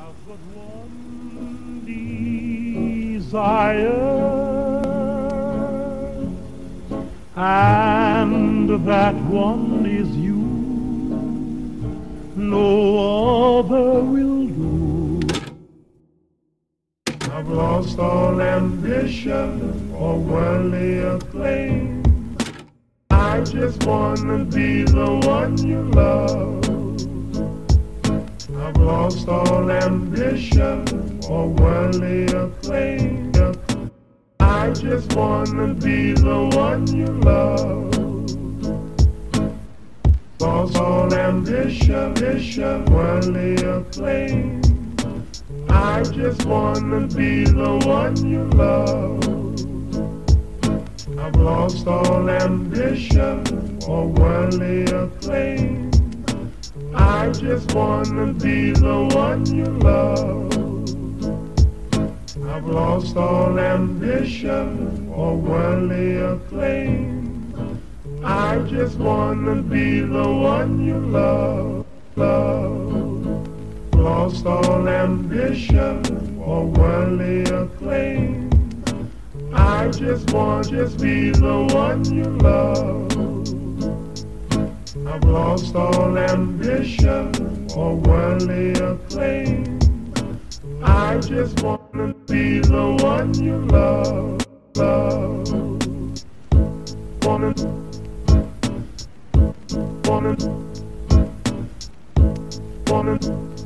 have but one desire, and that one is you. No other will do. I've lost all ambition or worldly acclaim. I just wanna be the one you love. I've lost all ambition or worldly acclaim. I just wanna be the one you love. Lost all ambition, worldly acclaim. I just wanna be the one you love. I've lost all ambition or worldly acclaim. I just wanna be the one you love. I've lost all ambition or worldly acclaim. I just wanna be the one you love, love. Lost all ambition or worldly acclaim. I just be the one you love. I've lost all ambition or worldly acclaim. I just wanna be the one you love, love. Wanna, wanna, wanna.